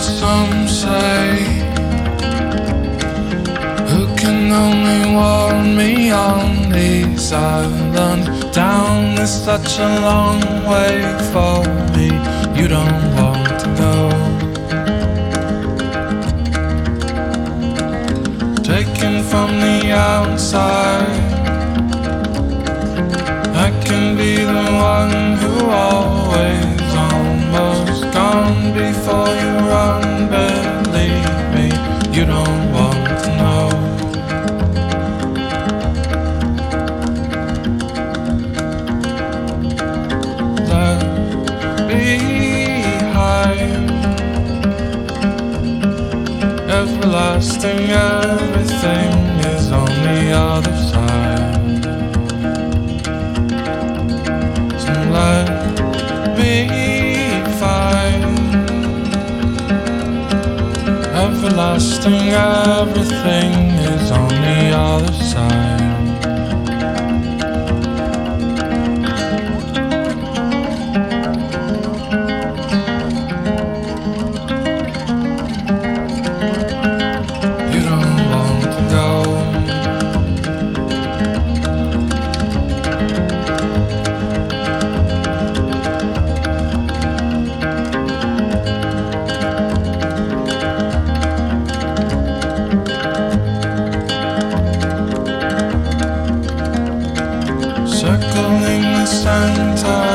Some say, who can only warn me on this island? Down is such a long way for me. You don't want to go. Taken from the outside, I can be the one who always almost gone before you run. Believe me, you don't want to know. Left behind, everlasting, everything is on the other side. So let me find everlasting, everything is on the other side. You don't want to go. Circling the center,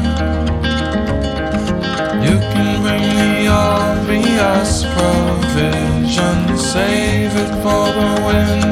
you can bring the obvious provision, save it for the wind.